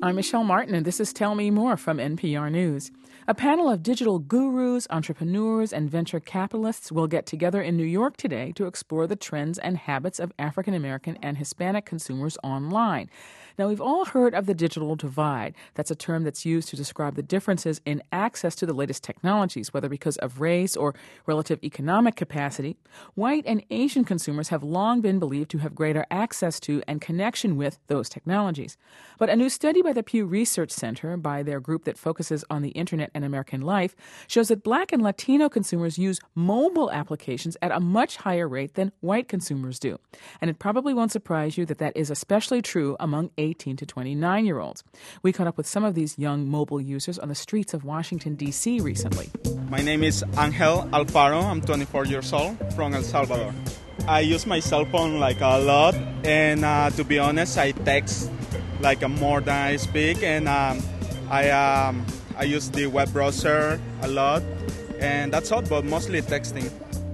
I'm Michelle Martin, and this is Tell Me More from NPR News. A panel of digital gurus, entrepreneurs, and venture capitalists will get together in New York today to explore the trends and habits of African American and Hispanic consumers online. Now, we've all heard of the digital divide. That's a term that's used to describe the differences in access to the latest technologies, whether because of race or relative economic capacity. White and Asian consumers have long been believed to have greater access to and connection with those technologies. But a new study by the Pew Research Center, by their group that focuses on the internet and American life, shows that Black and Latino consumers use mobile applications at a much higher rate than white consumers do. And it probably won't surprise you that that is especially true among 18 to 29-year-olds. We caught up with some of these young mobile users on the streets of Washington, D.C. recently. My name is Angel Alfaro. I'm 24 years old from El Salvador. I use my cell phone like a lot, and to be honest, I text like more than I speak, and I use the web browser a lot, and that's all, but mostly texting.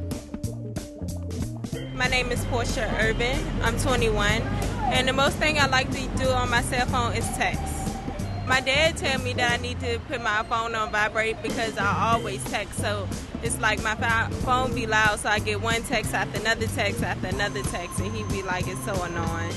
My name is Portia Urban. I'm 21, and the most thing I like to do on my cell phone is text. My dad tell me that I need to put my phone on vibrate because I always text, so it's like my phone be loud, so I get one text after another text after another text, and he be like, it's so annoying.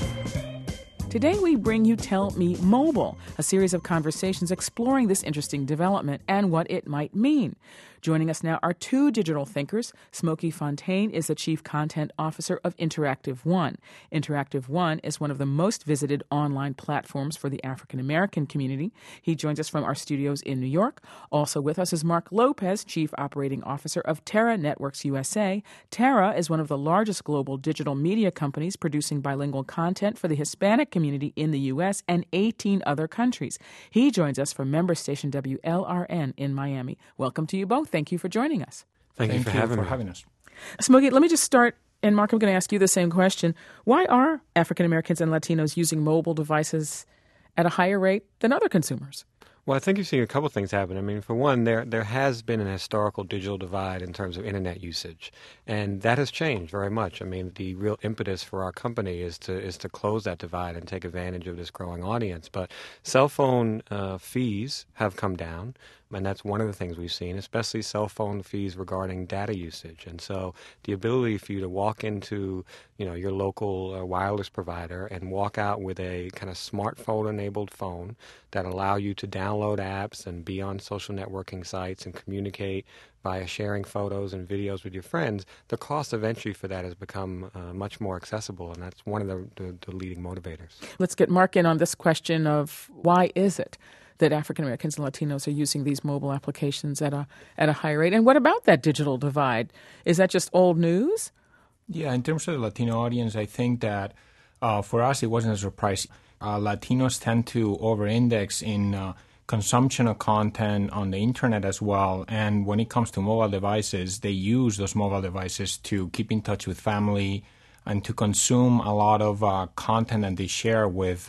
Today we bring you Tell Me Mobile, a series of conversations exploring this interesting development and what it might mean. Joining us now are two digital thinkers. Smokey Fontaine is the Chief Content Officer of Interactive One. Interactive One is one of the most visited online platforms for the African American community. He joins us from our studios in New York. Also with us is Mark Lopez, Chief Operating Officer of Terra Networks USA. Terra is one of the largest global digital media companies producing bilingual content for the Hispanic community in the U.S. and 18 other countries. He joins us from member station WLRN in Miami. Welcome to you both. Thank you for joining us. Thank you for having us. Smokey, let me just start, and Mark, I'm going to ask you the same question. Why are African Americans and Latinos using mobile devices at a higher rate than other consumers? Well, I think you're seeing a couple things happen. I mean, for one, there has been an historical digital divide in terms of internet usage, and that has changed very much. I mean, the real impetus for our company is to close that divide and take advantage of this growing audience. But cell phone fees have come down, and that's one of the things we've seen, especially cell phone fees regarding data usage. And so the ability for you to walk into, your local wireless provider and walk out with a kind of smartphone-enabled phone that allow you to download apps and be on social networking sites and communicate via sharing photos and videos with your friends, the cost of entry for that has become much more accessible, and that's one of the leading motivators. Let's get Mark in on this question of why is it that African Americans and Latinos are using these mobile applications at a high rate? And what about that digital divide? Is that just old news? Yeah, in terms of the Latino audience, I think that for us it wasn't a surprise. Latinos tend to over-index in consumption of content on the internet as well. And when it comes to mobile devices, they use those mobile devices to keep in touch with family and to consume a lot of content that they share with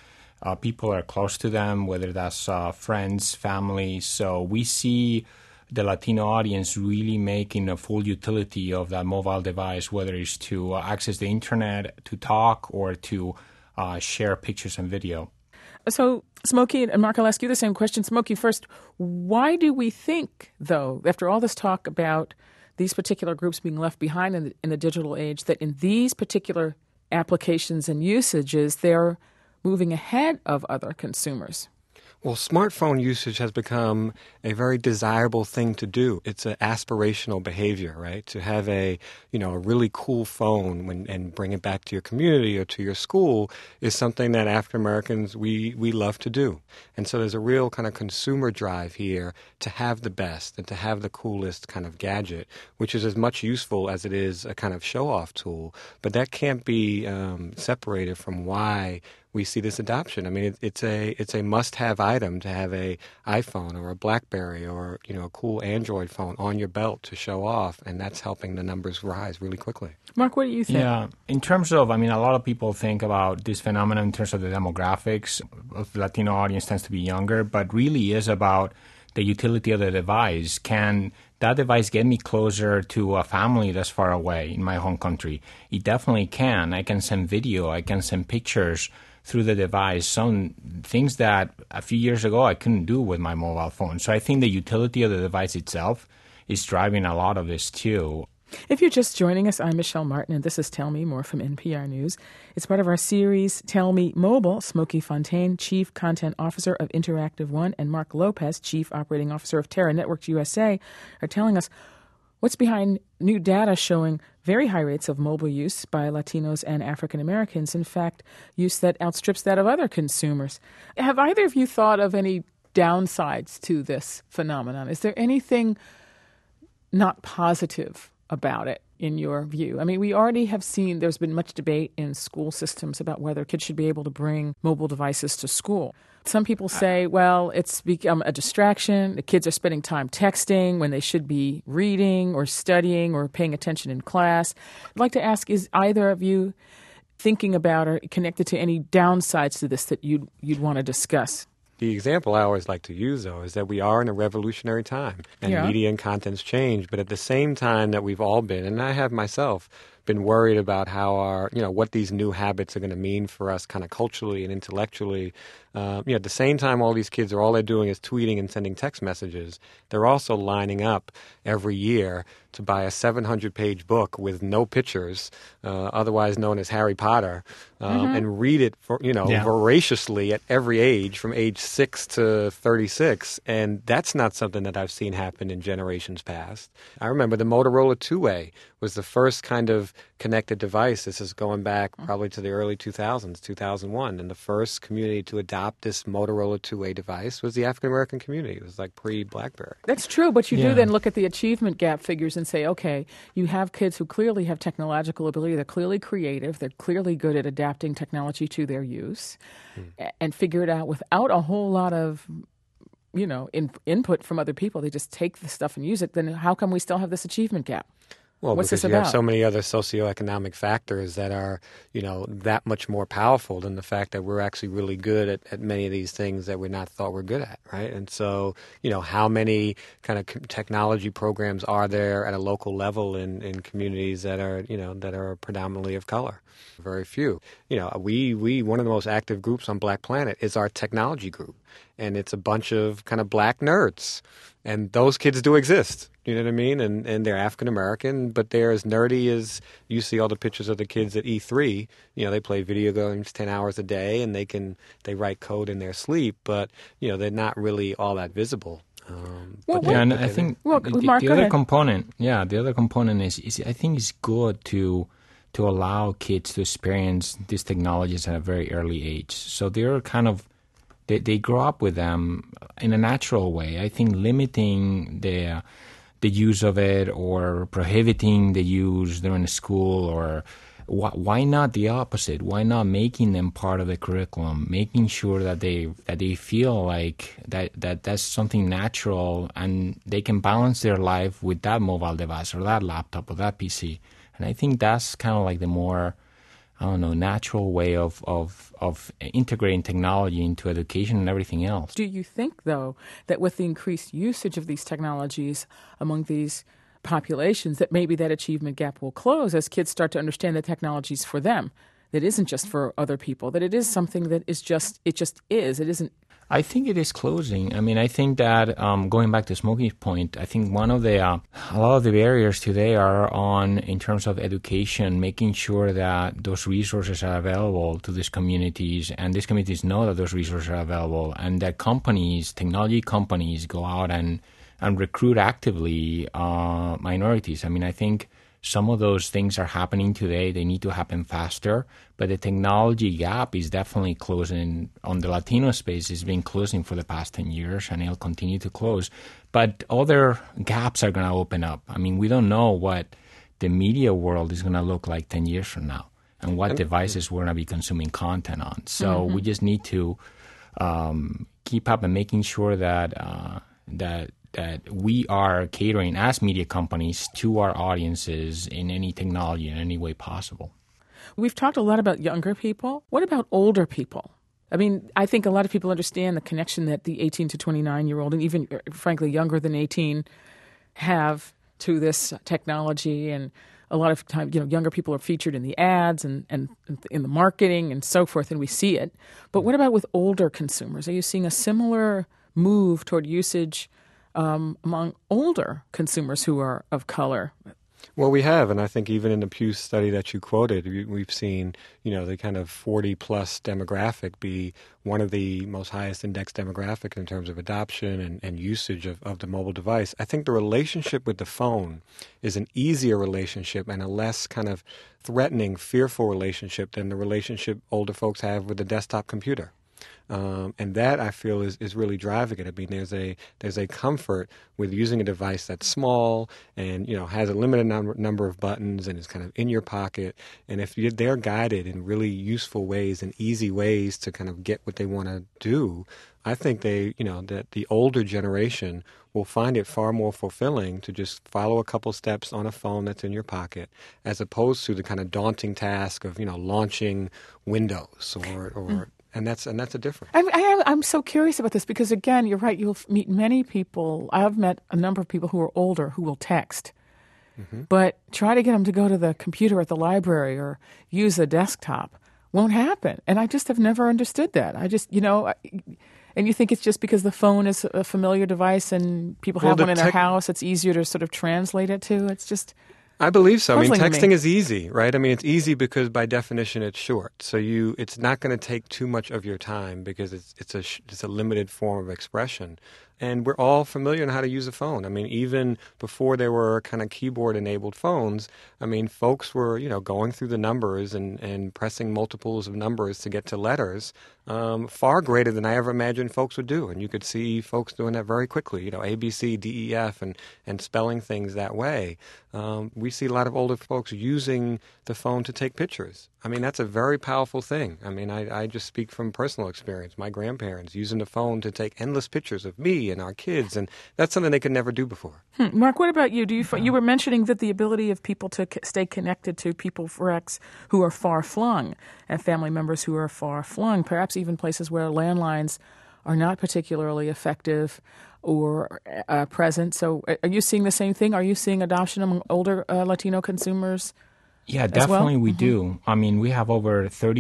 people that are close to them, whether that's friends, family. So we see the Latino audience really making a full utility of that mobile device, whether it's to access the internet, to talk, or to share pictures and video. So, Smokey and Mark, I'll ask you the same question. Smokey, first, why do we think, though, after all this talk about these particular groups being left behind in the digital age, that in these particular applications and usages, they're moving ahead of other consumers? Well, smartphone usage has become a very desirable thing to do. It's an aspirational behavior, right? To have a really cool phone and bring it back to your community or to your school is something that African Americans, we love to do. And so there's a real kind of consumer drive here to have the best and to have the coolest kind of gadget, which is as much useful as it is a kind of show-off tool. But that can't be separated from why we see this adoption. I mean, it's a must-have item to have a iPhone or a BlackBerry or a cool Android phone on your belt to show off, and that's helping the numbers rise really quickly. Mark, what do you think? Yeah, in terms of, a lot of people think about this phenomenon in terms of the demographics. The Latino audience tends to be younger, but really is about the utility of the device. Can that device get me closer to a family that's far away in my home country? It definitely can. I can send video. I can send pictures through the device, some things that a few years ago I couldn't do with my mobile phone. So I think the utility of the device itself is driving a lot of this too. If you're just joining us, I'm Michelle Martin, and this is Tell Me More from NPR News. It's part of our series, Tell Me Mobile. Smokey Fontaine, Chief Content Officer of Interactive One, and Mark Lopez, Chief Operating Officer of Terra Networks USA, are telling us what's behind new data showing very high rates of mobile use by Latinos and African Americans. In fact, use that outstrips that of other consumers. Have either of you thought of any downsides to this phenomenon? Is there anything not positive about it, in your view? I mean, we already have seen there's been much debate in school systems about whether kids should be able to bring mobile devices to school. Some people say, well, it's become a distraction. The kids are spending time texting when they should be reading or studying or paying attention in class. I'd like to ask, is either of you thinking about or connected to any downsides to this that you'd want to discuss? The example I always like to use, though, is that we are in a revolutionary time, and media and content's changed. But at the same time that we've all been, and I have myself, been worried about how what these new habits are going to mean for us kind of culturally and intellectually. At the same time, all these kids all they're doing is tweeting and sending text messages. They're also lining up every year to buy a 700-page book with no pictures, otherwise known as Harry Potter, and read it voraciously at every age, from age 6 to 36. And that's not something that I've seen happen in generations past. I remember the Motorola 2A was the first kind of connected device. This is going back probably to the early 2000s, 2001. And the first community to adopt this Motorola 2A device was the African-American community. It was like pre-BlackBerry. That's true, but you do then look at the achievement gap figures and say, okay, you have kids who clearly have technological ability. They're clearly creative. They're clearly good at adapting technology to their use and figure it out without a whole lot of input from other people. They just take the stuff and use it. Then how come we still have this achievement gap? Well, what's because this you about? have so many other socioeconomic factors that are, that much more powerful than the fact that we're actually really good at many of these things that we not thought we're good at, right? And so, how many kind of technology programs are there at a local level in communities that are predominantly of color? Very few. We one of the most active groups on Black Planet is our technology group, and it's a bunch of kind of black nerds, and those kids do exist. You know what I mean? And they're African American, but they're as nerdy as you see all the pictures of the kids at E3. They play video games 10 hours a day, and they write code in their sleep, but they're not really all that visible. I think the other component, the other component is I think it's good to allow kids to experience these technologies at a very early age. So they're kind of they grow up with them in a natural way. I think limiting the use of it or prohibiting the use during school, or why not the opposite? Why not making them part of the curriculum, making sure that they feel like that's something natural and they can balance their life with that mobile device or that laptop or that PC. And I think that's kind of like the more natural way of integrating technology into education and everything else. Do you think, though, that with the increased usage of these technologies among these populations, that maybe that achievement gap will close as kids start to understand that technology is for them, that it isn't just for other people, that it is something that is it isn't? I think it is closing. I mean, I think that going back to Smokey's point, I think one of the a lot of the barriers today are in terms of education, making sure that those resources are available to these communities, and these communities know that those resources are available, and that technology companies, go out and recruit actively minorities. I mean, I think some of those things are happening today. They need to happen faster, but the technology gap is definitely closing. On the Latino space, it's been closing for the past 10 years, and it'll continue to close. But other gaps are going to open up. I mean, we don't know what the media world is going to look like 10 years from now and what devices we're going to be consuming content on. So we just need to keep up and making sure that we are catering as media companies to our audiences in any technology in any way possible. We've talked a lot about younger people. What about older people? I mean, I think a lot of people understand the connection that the 18 to 29-year-old, and even, frankly, younger than 18, have to this technology, and a lot of time, younger people are featured in the ads and in the marketing and so forth, and we see it. But what about with older consumers? Are you seeing a similar move toward usage among older consumers who are of color? Well, we have, and I think even in the Pew study that you quoted, we've seen, the kind of 40-plus demographic be one of the most highest index demographic in terms of adoption and usage of the mobile device. I think the relationship with the phone is an easier relationship and a less kind of threatening, fearful relationship than the relationship older folks have with the desktop computer. And that, I feel, is really driving it. I mean, there's a comfort with using a device that's small and, has a limited number of buttons and is kind of in your pocket. And if they're guided in really useful ways and easy ways to kind of get what they want to do, I think that the older generation will find it far more fulfilling to just follow a couple steps on a phone that's in your pocket, as opposed to the kind of daunting task of, launching Windows or And that's a difference. I'm so curious about this because, again, you're right. You'll meet many people. I've met a number of people who are older who will text. Mm-hmm. But try to get them to go to the computer at the library or use a desktop won't happen. And I just have never understood that. I just, and you think it's just because the phone is a familiar device and people have one in their house, it's easier to sort of translate it to? It's just... I believe so. I mean, texting is easy, right? I mean, it's easy because by definition it's short. So it's not going to take too much of your time because it's a limited form of expression. And we're all familiar on how to use a phone. I mean, even before there were kind of keyboard-enabled phones, I mean, folks were, going through the numbers and pressing multiples of numbers to get to letters, far greater than I ever imagined folks would do. And you could see folks doing that very quickly, A, B, C, D, E, F, and spelling things that way. We see a lot of older folks using the phone to take pictures. I mean, that's a very powerful thing. I mean, I just speak from personal experience. My grandparents using the phone to take endless pictures of me and our kids, and that's something they could never do before. Mark, what about you? You were mentioning that the ability of people to stay connected to people, Rex, who are far-flung, and family members who are far-flung, perhaps even places where landlines are not particularly effective or present. So are you seeing the same thing? Are you seeing adoption among older Latino consumers? Yeah, definitely we do. I mean, we have over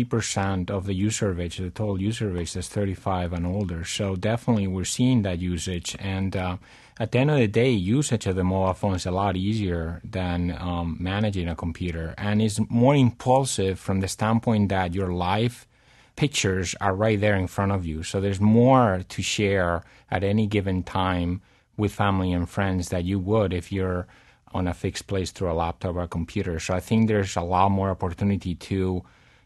30% of the user base, the total user base is 35 and older. So definitely we're seeing that usage. And at the end of the day, usage of the mobile phone is a lot easier than managing a computer. And it's more impulsive from the standpoint that your live pictures are right there in front of you. So there's more to share at any given time with family and friends that you would if you're on a fixed place through a laptop or a computer. So I think there's a lot more opportunity to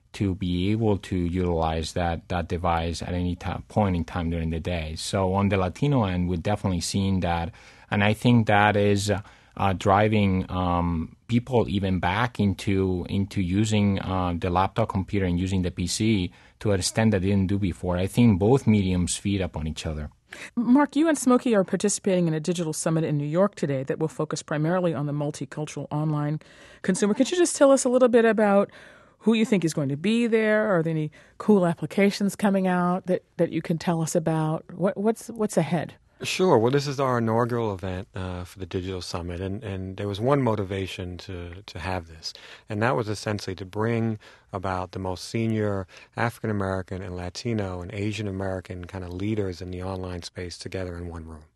be able to utilize that device at any point in time during the day. So on the Latino end, we're definitely seeing that. And I think that is driving people even back into using the laptop computer and using the PC to an extent that they didn't do before. I think both mediums feed upon each other. Mark, you and Smokey are participating in a digital summit in New York today that will focus primarily on the multicultural online consumer. Could you just tell us a little bit about who you think is going to be there? Are there any cool applications coming out that you can tell us about? What's ahead? Sure. Well, this is our inaugural event for the Digital Summit, and there was one motivation to have this, and that was essentially to bring about the most senior African American and Latino and Asian American kind of leaders in the online space together in one room.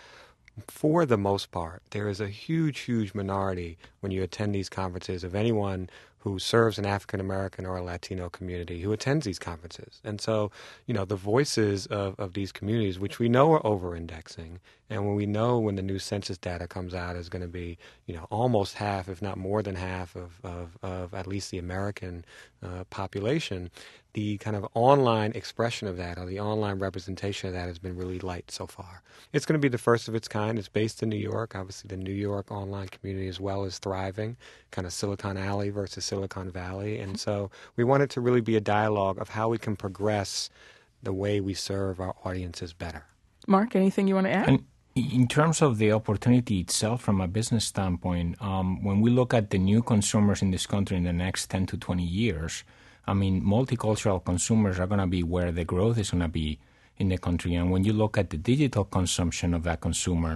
For the most part, there is a huge, huge minority when you attend these conferences of anyone who serves an African American or a Latino community who attends these conferences. And so, the voices of these communities, which we know are over-indexing, and when we know when the new census data comes out is going to be, almost half, if not more than half of at least the American population, the kind of online expression of that or the online representation of that has been really light so far. It's going to be the first of its kind. It's based in New York. Obviously, the New York online community as well is thriving, kind of Silicon Alley versus Silicon Valley. And so we want it to really be a dialogue of how we can progress the way we serve our audiences better. Mark, anything you want to add? And in terms of the opportunity itself from a business standpoint, when we look at the new consumers in this country in the next 10 to 20 years, I mean, multicultural consumers are going to be where the growth is going to be in the country. And when you look at the digital consumption of that consumer,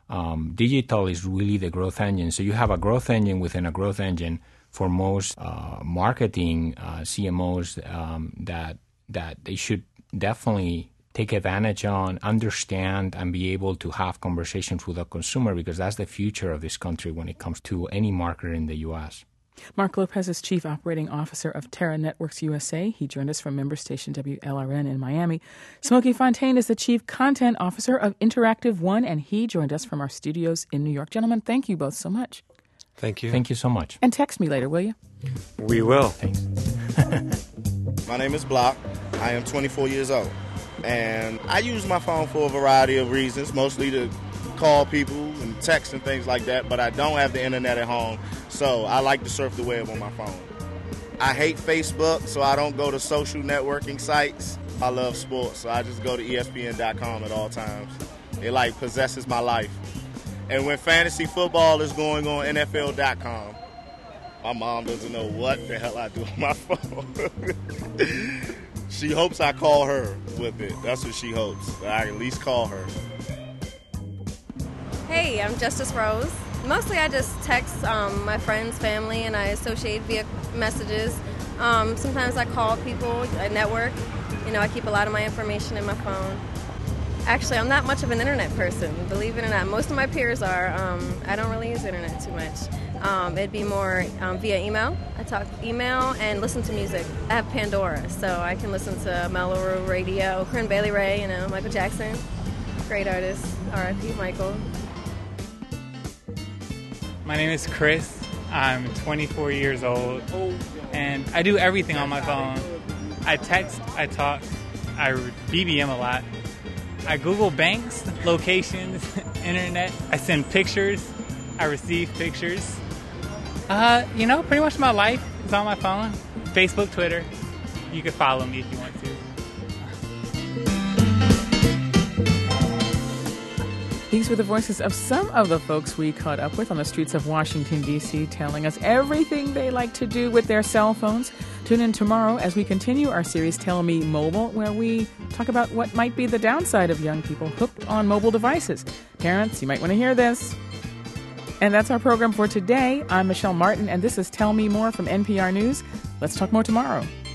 digital is really the growth engine. So you have a growth engine within a growth engine for most marketing CMOs that they should definitely take advantage on, understand, and be able to have conversations with the consumer, because that's the future of this country when it comes to any marketer in the U.S. Mark Lopez is Chief Operating Officer of Terra Networks USA. He joined us from member station WLRN in Miami. Smokey Fontaine is the Chief Content Officer of Interactive One, and he joined us from our studios in New York. Gentlemen, thank you both so much. Thank you. Thank you so much. And text me later, will you? We will. Thanks. My name is Block. I am 24 years old. And I use my phone for a variety of reasons, mostly to call people and text and things like that, but I don't have the internet at home, so I like to surf the web on my phone. I hate Facebook, so I don't go to social networking sites. I love sports, so I just go to ESPN.com at all times. It like possesses my life. And when fantasy football is going on, NFL.com, my mom doesn't know what the hell I do on my phone. She hopes I call her with it. That's what she hopes, that I at least call her. Hey, I'm Justice Rose. Mostly I just text my friends, family, and I associate via messages. Sometimes I call people, I network. I keep a lot of my information in my phone. Actually, I'm not much of an internet person, believe it or not. Most of my peers are. I don't really use internet too much. It'd be more via email. I talk email and listen to music. I have Pandora, so I can listen to Mellow Radio, Corinne Bailey Rae, Michael Jackson. Great artist. R.I.P. Michael. My name is Chris. I'm 24 years old, and I do everything on my phone. I text, I talk, I BBM a lot. I Google banks, locations, internet. I send pictures. I receive pictures. Pretty much my life is on my phone. Facebook, Twitter. You can follow me if you want to. These were the voices of some of the folks we caught up with on the streets of Washington, D.C., telling us everything they like to do with their cell phones. Tune in tomorrow as we continue our series, Tell Me Mobile, where we talk about what might be the downside of young people hooked on mobile devices. Parents, you might want to hear this. And that's our program for today. I'm Michelle Martin, and this is Tell Me More from NPR News. Let's talk more tomorrow.